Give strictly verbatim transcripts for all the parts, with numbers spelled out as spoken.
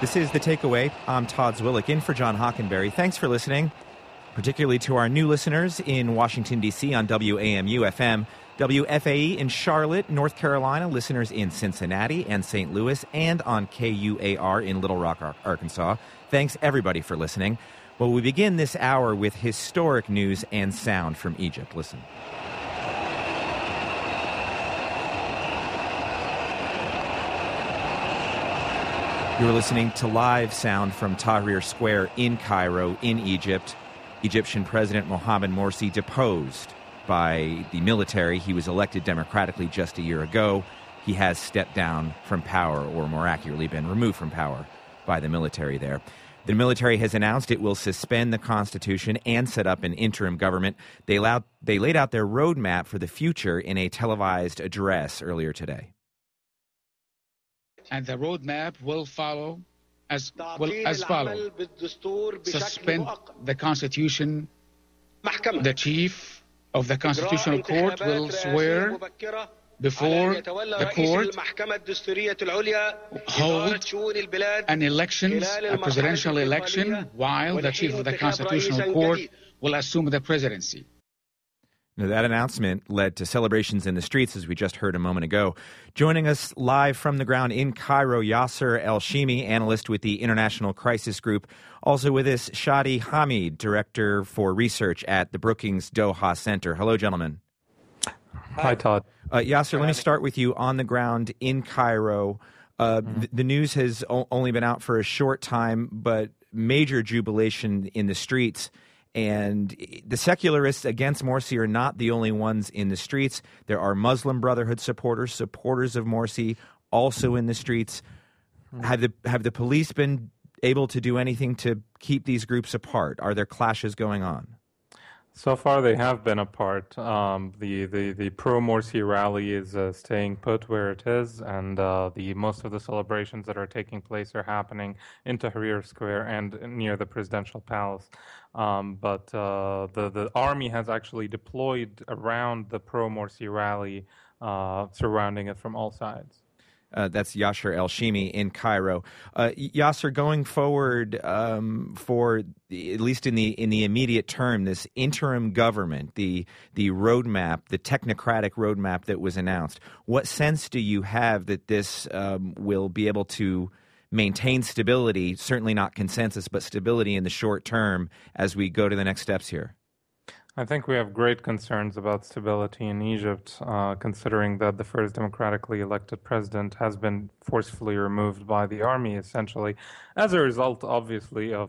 This is The Takeaway. I'm Todd Zwillich, in for John Hockenberry. Thanks for listening, particularly to our new listeners in Washington, D C on W A M U F M, W F A E in Charlotte, North Carolina, listeners in Cincinnati and Saint Louis, and on K U A R in Little Rock, Arkansas. Thanks, everybody, for listening. Well, we begin this hour with historic news and sound from Egypt. Listen. You're listening to live sound from Tahrir Square in Cairo, in Egypt. Egyptian President Mohamed Morsi deposed by the military. He was elected democratically just a year ago. He has stepped down from power, or more accurately, been removed from power by the military there. The military has announced it will suspend the constitution and set up an interim government. They, allowed, they laid out their roadmap for the future in a televised address earlier today. And the roadmap will follow as will as follows: suspend the Constitution. The chief of the Constitutional Court will swear before the court, hold an election, a presidential election, while the chief of the Constitutional Court will assume the presidency. Now, that announcement led to celebrations in the streets, as we just heard a moment ago. Joining us live from the ground in Cairo, Yasser El-Shimi, analyst with the International Crisis Group. Also with us, Shadi Hamid, director for research at the Brookings Doha Center. Hello, gentlemen. Hi, Todd. Uh, Yasser, let me start with you on the ground in Cairo. Uh, mm-hmm. th- the news has o- only been out for a short time, but major jubilation in the streets. And the secularists against Morsi are not the only ones in the streets. There are Muslim Brotherhood supporters, supporters of Morsi, also in the streets. Mm-hmm. Have the have the police been able to do anything to keep these groups apart? Are there clashes going on? So far, they have been apart. Um, the, the, the pro-Morsi rally is uh, staying put where it is, and uh, the most of the celebrations that are taking place are happening in Tahrir Square and near the presidential palace. Um, but uh, the, the army has actually deployed around the pro-Morsi rally, uh, surrounding it from all sides. Uh, that's Yasser El-Shimi in Cairo. Uh, Yasser, going forward um, for the, at least in the in the immediate term, this interim government, the the roadmap, the technocratic roadmap that was announced. What sense do you have that this um, will be able to maintain stability? Certainly not consensus, but stability in the short term as we go to the next steps here. I think we have great concerns about stability in Egypt, uh, considering that the first democratically elected president has been forcefully removed by the army, essentially, as a result, obviously, of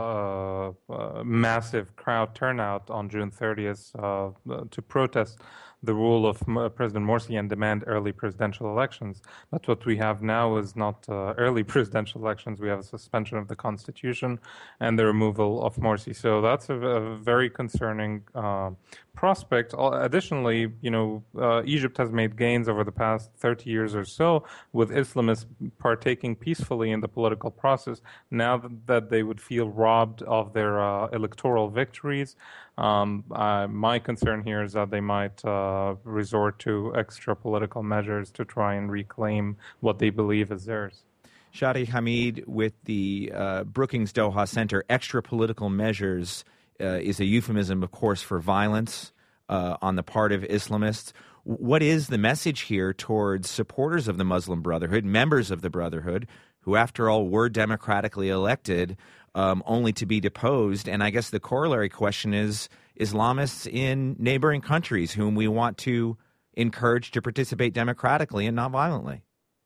uh, uh, massive crowd turnout on June thirtieth uh, to protest the rule of President Morsi and demand early presidential elections. But what we have now is not uh, early presidential elections. We have a suspension of the constitution and the removal of Morsi. So that's a, a very concerning uh, prospect. Additionally, you know, uh, Egypt has made gains over the past thirty years or so with Islamists partaking peacefully in the political process. Now that they would feel robbed of their uh, electoral victories, Um, uh, my concern here is that they might uh, resort to extra political measures to try and reclaim what they believe is theirs. Shadi Hamid with the uh, Brookings Doha Center. Extra political measures uh, is a euphemism, of course, for violence uh, on the part of Islamists. What is the message here towards supporters of the Muslim Brotherhood, members of the Brotherhood, who, after all, were democratically elected, um, only to be deposed? And I guess the corollary question is Islamists in neighboring countries whom we want to encourage to participate democratically and not violently.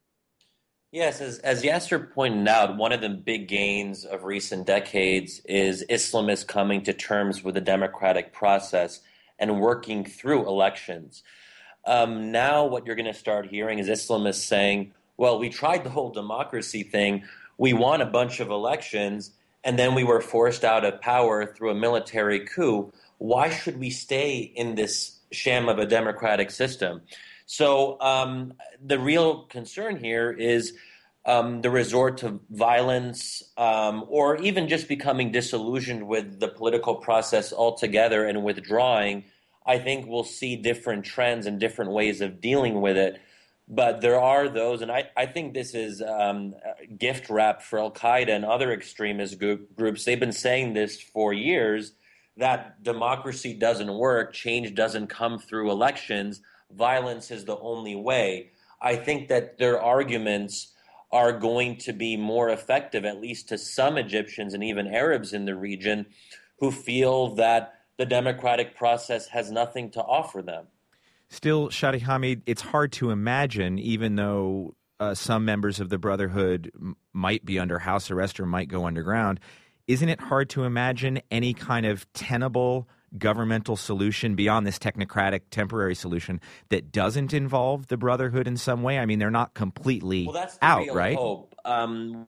Yes, as, as Yasser pointed out, one of the big gains of recent decades is Islamists coming to terms with the democratic process and working through elections. Um, now what you're going to start hearing is Islamists saying, well, we tried the whole democracy thing. We won a bunch of elections, and then we were forced out of power through a military coup. Why should we stay in this sham of a democratic system? So um, the real concern here is um, the resort to violence um, or even just becoming disillusioned with the political process altogether and withdrawing. I think we'll see different trends and different ways of dealing with it. But there are those, and I, I think this is um, gift wrap for Al-Qaeda and other extremist group, groups. They've been saying this for years, that democracy doesn't work, change doesn't come through elections, violence is the only way. I think that their arguments are going to be more effective, at least to some Egyptians and even Arabs in the region, who feel that the democratic process has nothing to offer them. Still, Shadi Hamid, it's hard to imagine, even though uh, some members of the Brotherhood m- might be under house arrest or might go underground, isn't it hard to imagine any kind of tenable governmental solution beyond this technocratic temporary solution that doesn't involve the Brotherhood in some way? I mean, they're not completely well, that's the out, real right? Hope. Um,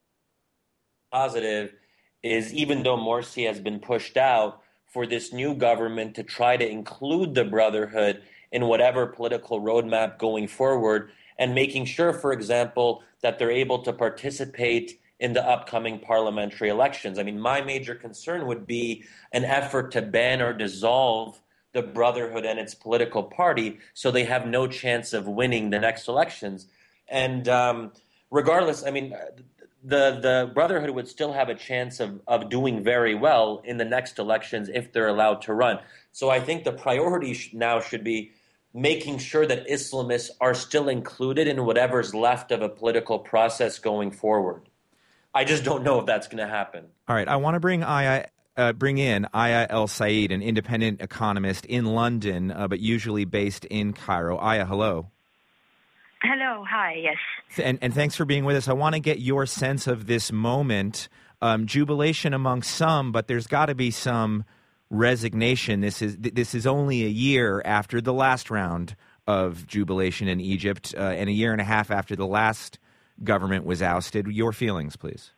positive is, even though Morsi has been pushed out, for this new government to try to include the Brotherhood in whatever political roadmap going forward, and making sure, for example, that they're able to participate in the upcoming parliamentary elections. I mean, my major concern would be an effort to ban or dissolve the Brotherhood and its political party so they have no chance of winning the next elections. And um, regardless, I mean, the the Brotherhood would still have a chance of, of doing very well in the next elections if they're allowed to run. So I think the priority sh- now should be making sure that Islamists are still included in whatever's left of a political process going forward. I just don't know if that's going to happen. All right, I want to bring Aya, uh, bring in Aya El Said, an independent economist in London, uh, but usually based in Cairo. Aya, hello. Hello, hi, yes. And, and thanks for being with us. I want to get your sense of this moment. Um, jubilation among some, but there's got to be some resignation. This is this is only a year after the last round of jubilation in Egypt, uh, and a year and a half after the last government was ousted. Your feelings, please.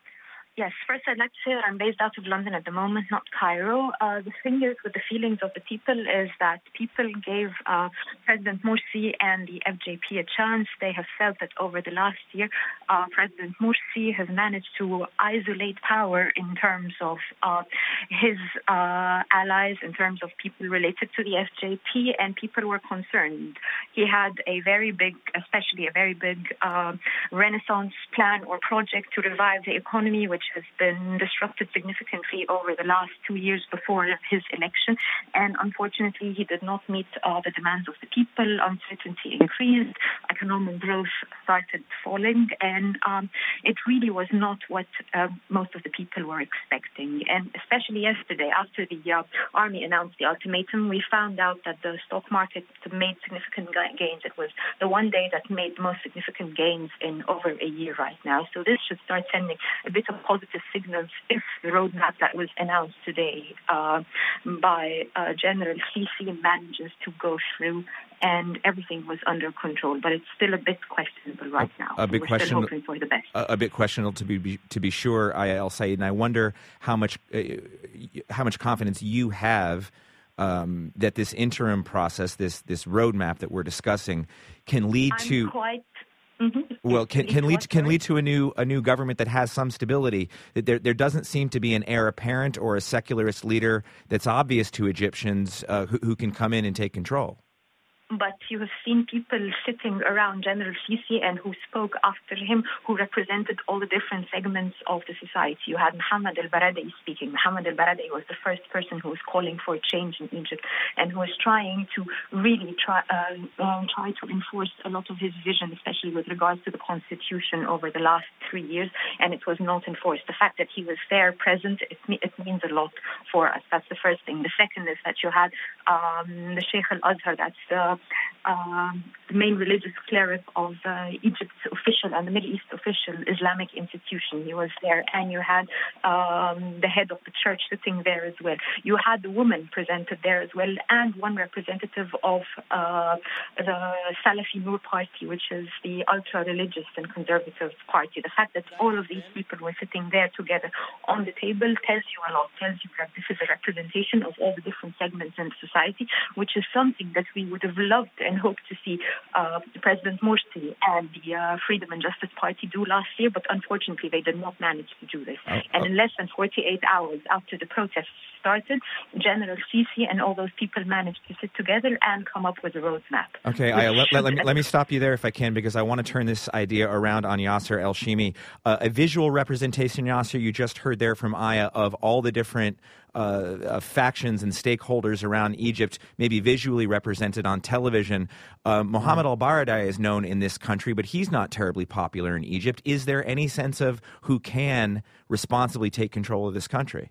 Yes, first I'd like to say that I'm based out of London at the moment, not Cairo. Uh, the thing is with the feelings of the people is that people gave uh, President Morsi and the F J P a chance. They have felt that over the last year, uh, President Morsi has managed to isolate power in terms of uh, his uh, allies, in terms of people related to the F J P, and people were concerned. He had a very big, especially a very big uh, Renaissance plan or project to revive the economy, which has been disrupted significantly over the last two years before his election. And unfortunately, he did not meet uh, the demands of the people. Uncertainty increased, economic growth started falling, and um, it really was not what uh, most of the people were expecting. And especially yesterday, after the uh, army announced the ultimatum, we found out that the stock market made significant gains. It was the one day that made the most significant gains in over a year right now. So this should start sending a bit of positive signals if the roadmap that was announced today uh, by uh, General Sisi manages to go through and everything was under control. But it's still a bit questionable right now. A, a bit We're questionable. still hoping for the best. A, a bit questionable to be, be to be sure, Aya El Said. And I wonder how much uh, how much confidence you have um, that this interim process, this this roadmap that we're discussing, can lead I'm to. Quite Mm-hmm. Well, can, can lead what, can sorry? lead to a new a new government that has some stability. That there there doesn't seem to be an heir apparent or a secularist leader that's obvious to Egyptians uh, who, who can come in and take control. But you have seen people sitting around General Sisi and who spoke after him, who represented all the different segments of the society. You had Mohammed al-Baradei speaking. Mohammed al-Baradei was the first person who was calling for a change in Egypt and who was trying to really try, uh, um, try to enforce a lot of his vision, especially with regards to the constitution over the last three years, and it was not enforced. The fact that he was there, present, it, it means a lot for us. That's the first thing. The second is that you had um, the Sheikh al-Azhar, that's the Uh, the main religious cleric of uh, Egypt's official and the Middle East official Islamic institution. He was there, and you had um, the head of the church sitting there as well. You had the woman presented there as well, and one representative of uh, the Salafi Noor party, which is the ultra-religious and conservative party. The fact that all of these people were sitting there together on the table tells you a lot, tells you that this is a representation of all the different segments in society. society, which is something that we would have loved and hoped to see uh, President Morsi and the uh, Freedom and Justice Party do last year, but unfortunately they did not manage to do this. Oh, and oh. in less than forty-eight hours after the protests started, General Sisi and all those people managed to sit together and come up with a roadmap. Okay, I, let, let, let, me, let me stop you there if I can, because I want to turn this idea around on Yasser El-Shimi. Uh, a visual representation, Yasser, you just heard there from Aya, of all the different uh, uh, factions and stakeholders around Egypt, maybe visually represented on television. Uh, Mohammed al-Baradei is known in this country, but he's not terribly popular in Egypt. Is there any sense of who can responsibly take control of this country?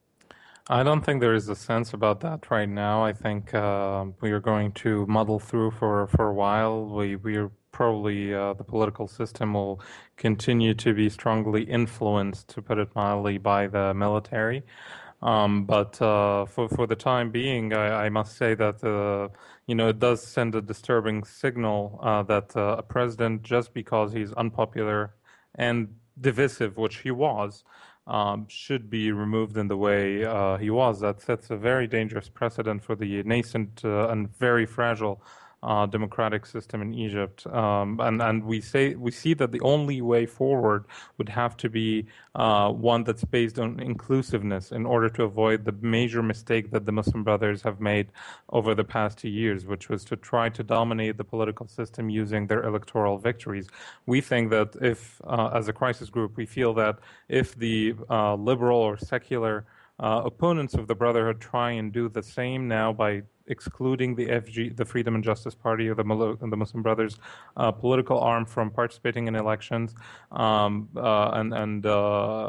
I don't think there is a sense about that right now. I think uh, we are going to muddle through for, for a while. We we are probably uh, the political system will continue to be strongly influenced, to put it mildly, by the military. Um, but uh, for for the time being, I, I must say that uh, you know it does send a disturbing signal uh, that uh, a president, just because he's unpopular and divisive, which he was, Um, should be removed in the way uh, he was. That sets a very dangerous precedent for the nascent uh, and very fragile uh, democratic system in Egypt. Um, and and we say we see that the only way forward would have to be uh, one that's based on inclusiveness, in order to avoid the major mistake that the Muslim Brothers have made over the past two years, which was to try to dominate the political system using their electoral victories. We think that if, uh, as a crisis group, we feel that if the uh, liberal or secular uh, opponents of the Brotherhood try and do the same now by excluding the F G, the Freedom and Justice Party, or the, the Muslim Brothers uh, political arm from participating in elections, um, uh, and and uh,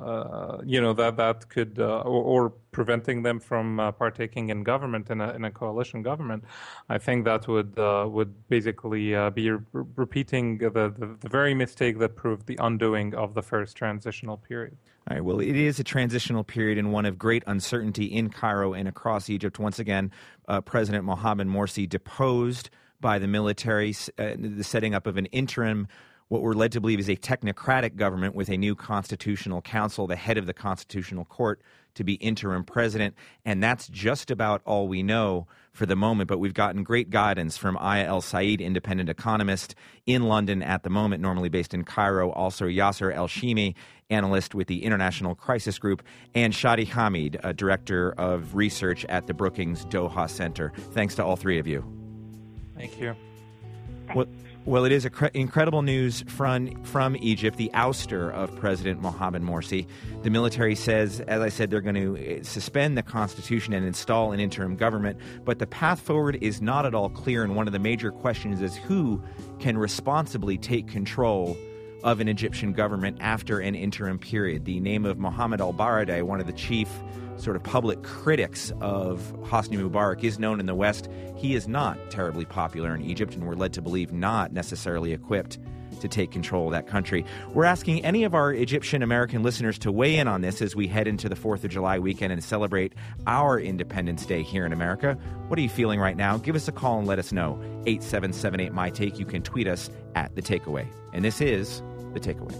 uh, you know that that could uh, or, or preventing them from uh, partaking in government in a in a coalition government. I think that would uh, would basically uh, be re- repeating the, the the very mistake that proved the undoing of the first transitional period. All right, well, it is a transitional period and one of great uncertainty in Cairo and across Egypt. Once again, uh, President Mohamed Morsi deposed by the military, uh, the setting up of an interim, what we're led to believe is a technocratic government with a new constitutional council, the head of the constitutional court to be interim president. And that's just about all we know for the moment. But we've gotten great guidance from Aya El-Said, independent economist in London at the moment, normally based in Cairo. Also Yasser El-Shimi, analyst with the International Crisis Group, and Shadi Hamid, a director of research at the Brookings Doha Center. Thanks to all three of you. Thank you. Well, Well, it is cre- incredible news from, from Egypt, the ouster of President Mohamed Morsi. The military says, as I said, they're going to suspend the constitution and install an interim government. But the path forward is not at all clear. And one of the major questions is who can responsibly take control of an Egyptian government after an interim period. The name of Mohammed al-Baradei, one of the chief sort of public critics of Hosni Mubarak, is known in the West. He is not terribly popular in Egypt, and we're led to believe not necessarily equipped to take control of that country. We're asking any of our Egyptian American listeners to weigh in on this as we head into the fourth of July weekend and celebrate our Independence Day here in America. What are you feeling right now? Give us a call and let us know. eight seven seven eight, M Y Take. You can tweet us at The Takeaway. And this is The Takeaway.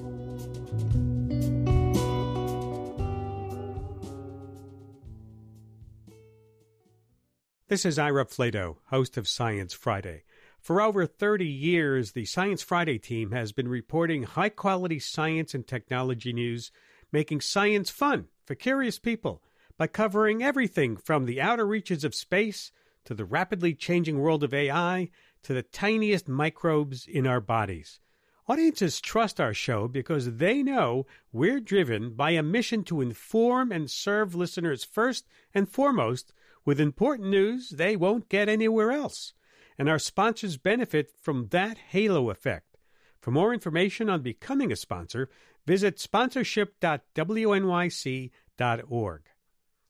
This is Ira Flato, host of Science Friday. For over thirty years, the Science Friday team has been reporting high-quality science and technology news, making science fun for curious people by covering everything from the outer reaches of space to the rapidly changing world of A I to the tiniest microbes in our bodies. Audiences trust our show because they know we're driven by a mission to inform and serve listeners first and foremost with important news they won't get anywhere else. And our sponsors benefit from that halo effect. For more information on becoming a sponsor, visit sponsorship dot w n y c dot org.